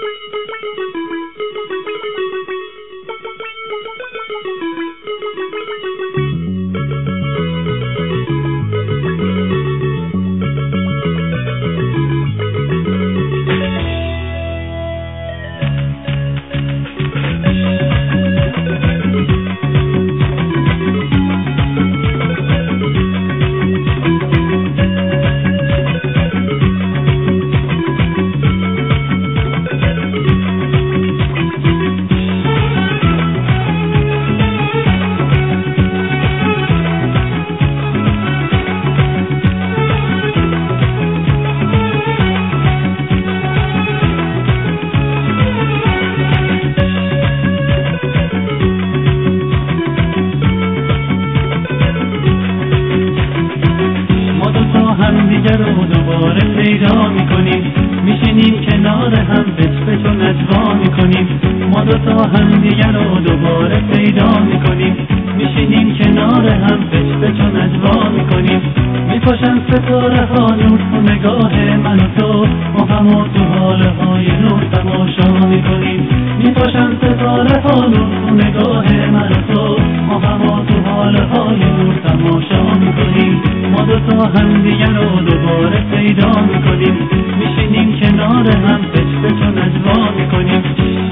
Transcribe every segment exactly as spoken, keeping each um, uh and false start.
همدیگه رو دوباره پیدا میکنیم، میشینیم کنار هم بچ و نجوا میکنیم. ما دوتا همدیگه رو دوباره پیدا میکنیم، میشینیم کنار هم بچ و نجوا میکنیم. میپاشن ستاره ها نور تو نگاه من و تو، ما هم و تو حاله های نور تماشا میکنیم. میپاشن ستاره ها نور تو نگاه من و تو، ما هم و تو حاله های نور تماشا میکنیم. ما دوتا همدیگه رو دوباره پیدا میکنیم، میشینیم کنار هم بچ و نجوا میکنیم.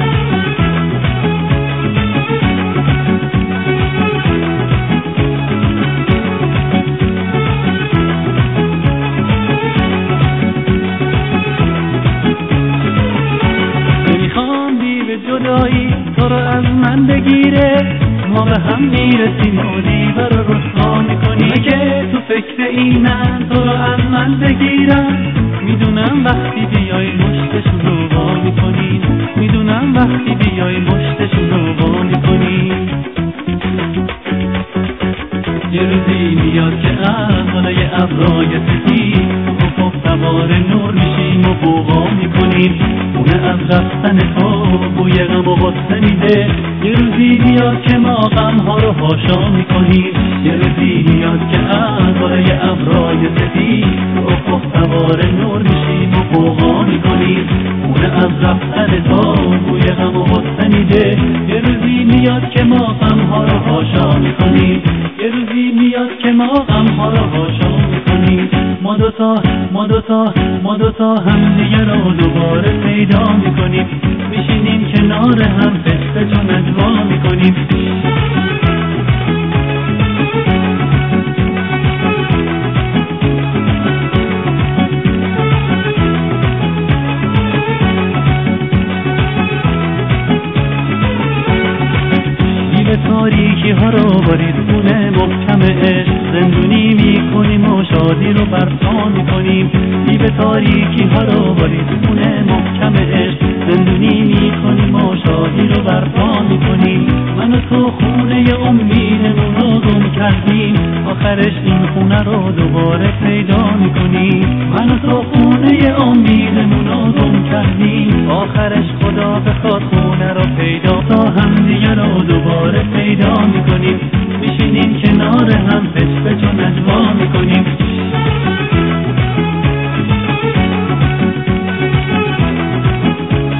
نمیخوام بی به جدایی تو رو از من بگیره، ما به هم میرسیم و دیوار رو رسوا میکنیم. که تو فکر اینم تو رو از من بگیرم، میدونم وقتی بیای مشتشون رو وا میکنی، میدونم وقتی بیای مشتشون رو وا میکنی. یه روزی میاد که احوالای ابرای سفید افق سوار نور میشیم و بوغا میکنیم. خونه از رفتن تو بوی غم و غصه میده. یه روزی میاد که ما غمها رو حاشا میکنیم. یه روزی میاد که احوالای ابرای سفید افق سوار نور میشیم و بوغا میکنیم. خونه از رفتن تو بوی غم و غصه میده. یه روزی میاد که ما غمها رو حاشا میکنیم. یه روزی میاد که ما غمها رو حاشا میکنیم. ما دوتا ما دوتا ما دوتا همدیگه رو دوباره پیدا میکنیم، میشینیم کنار هم بچ و نجوا میکنیم. تاریکی ها رو برید خونه محکم عشق، زندونی میکنیم و شادی رو برپا میکنیم. دیو تاریکی ها رو برید خونه محکم عشق، زندونی میکنیم و شادی رو برپا میکنیم. من و تو خونه امیدمون رو گم کردیم، آخرش این خونه رو دوباره پیدا میکنیم. من و تو خونه امیدمون رو گم کردیم، آخرش خدا بخواد خونه رو پیدا تا همدیگه رو دوباره پیدا میکنیم. میشینیم کنار هم بچ و نجوا میکنیم.